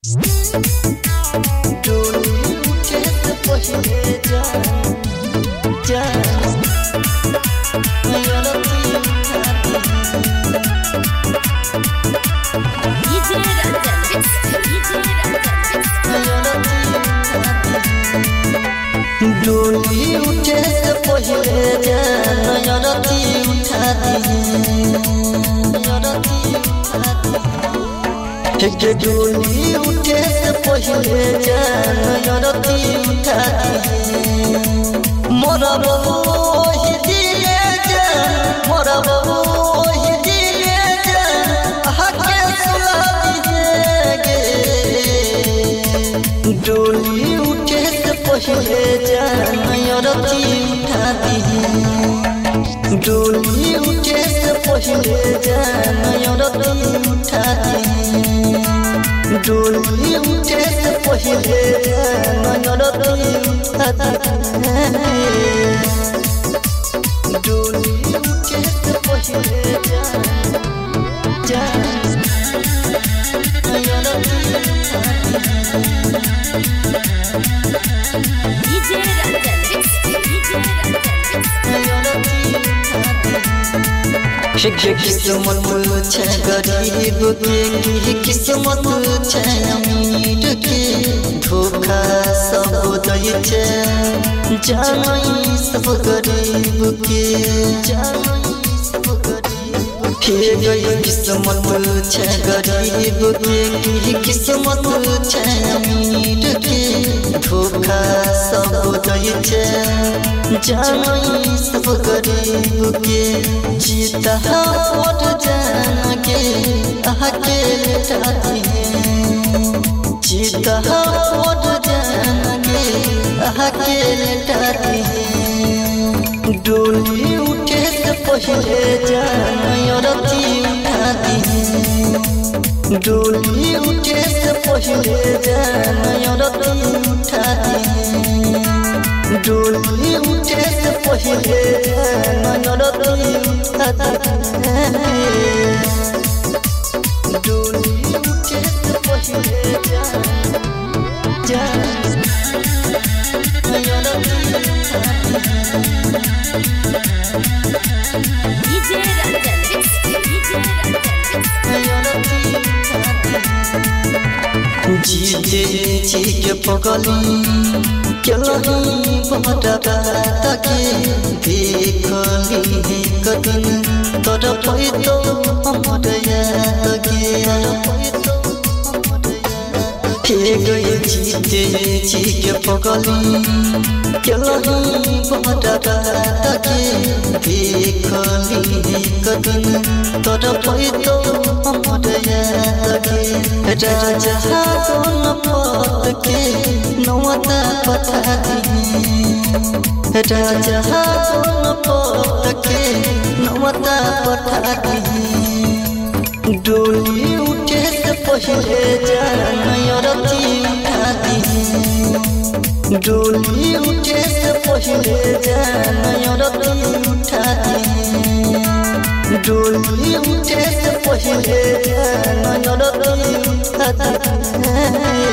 डोली उठे से पहिले डोली उठे से पहिले नयनती उठा दी डोली उठे से पहिले नयनती उठा दी मोरा बबू दिले मोरा बबू दिले हके सुला गे डोली उठे से पहिले नयनती उठा दी डोली उठे से पहिले नयनती उठा दी डोली उठे से पहिले नयनती उठा दी डोली उठे से पहिले किस्मत छे गरीब के किस्मत छे अमीर के धोखा सब दै छे जानै सब गरीब के फिर गई किस्मत छे गरीब के किस्मत छे अमीर के धोखा सब दै छे जानै सब गरीब के जीता और जान के आके लेटाती जीता और जान के आके लेटाती डोली उठे से पहिले नयनती उठा दी डोली उठे से पहिले नयनती उठा दी डोली उठे से पहिले नयनती उठा दी डोली उठे से पहिले जी के पगली केलही बड़ा ताके देखली कदिन तोर पैतो हमर याद के गई जी के पगली केलही बड़ा ताके देखली कदिन तोर पैतो हमर याद राजा कौन पद के नौता पठा दी राजा कौन पद के नौता पठा दी डोली उठे से पहिले नयनती उठा दी डोली उठे से पहिले नयनती उठा दी डोली उठे से पहिले नयनती उठा दी